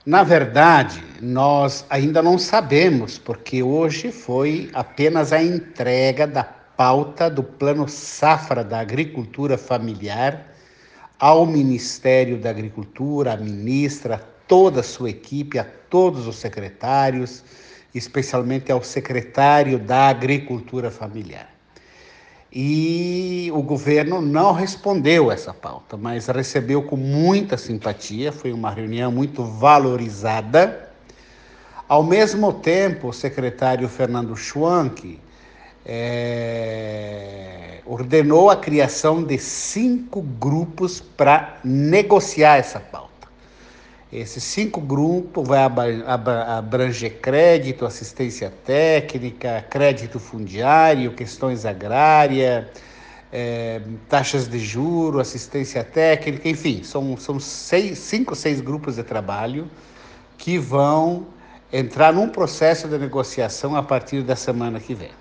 Na verdade, nós ainda não sabemos, porque hoje foi apenas a entrega da pauta do Plano Safra da Agricultura Familiar ao Ministério da Agricultura, à ministra, a toda a sua equipe, a todos os secretários, especialmente ao secretário da Agricultura Familiar. E o governo não respondeu essa pauta, mas recebeu com muita simpatia, foi uma reunião muito valorizada. Ao mesmo tempo, o secretário Fernando Schwanck ordenou a criação de 5 grupos para negociar essa pauta. Esses 5 grupos vai abranger crédito, assistência técnica, crédito fundiário, questões agrárias, taxas de juros, assistência técnica, enfim, são 5 ou 6 grupos de trabalho que vão entrar num processo de negociação a partir da semana que vem.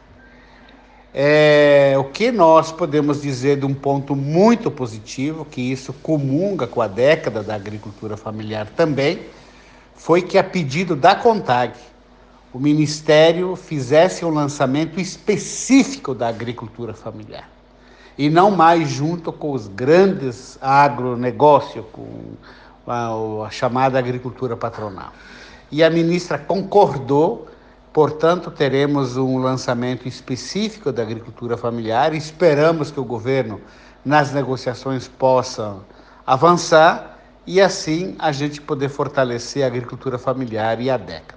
O que nós podemos dizer de um ponto muito positivo, que isso comunga com a década da agricultura familiar também, foi que a pedido da CONTAG, o Ministério fizesse um lançamento específico da agricultura familiar, e não mais junto com os grandes agronegócios, com a chamada agricultura patronal. E a ministra concordou. Portanto, teremos um lançamento específico da agricultura familiar. Esperamos que o governo, nas negociações, possa avançar e, assim, a gente poder fortalecer a agricultura familiar e a década.